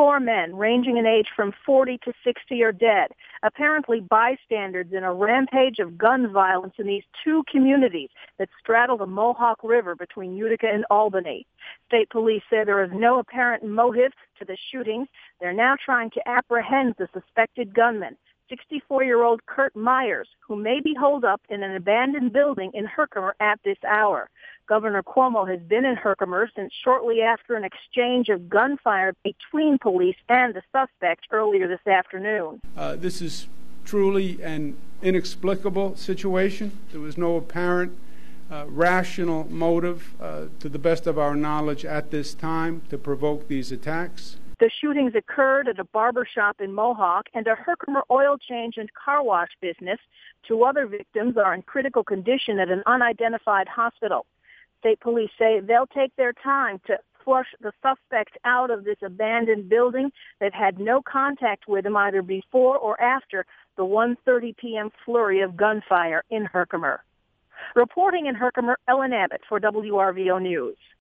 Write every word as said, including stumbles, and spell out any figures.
Four men, ranging in age from forty to sixty, are dead, apparently bystanders in a rampage of gun violence in these two communities that straddle the Mohawk River between Utica and Albany. State police say there is no apparent motive to the shootings. They're now trying to apprehend the suspected gunman, sixty-four-year-old Kurt Myers, who may be holed up in an abandoned building in Herkimer at this hour. Governor Cuomo has been in Herkimer since shortly after an exchange of gunfire between police and the suspect earlier this afternoon. Uh, this is truly an inexplicable situation. There was no apparent uh, rational motive, uh, to the best of our knowledge at this time, to provoke these attacks. The shootings occurred at a barber shop in Mohawk and a Herkimer oil change and car wash business. Two other victims are in critical condition at an unidentified hospital. State police say they'll take their time to flush the suspect out of this abandoned building. They've had no contact with him either before or after the one thirty p.m. flurry of gunfire in Herkimer. Reporting in Herkimer, Ellen Abbott for W R V O News.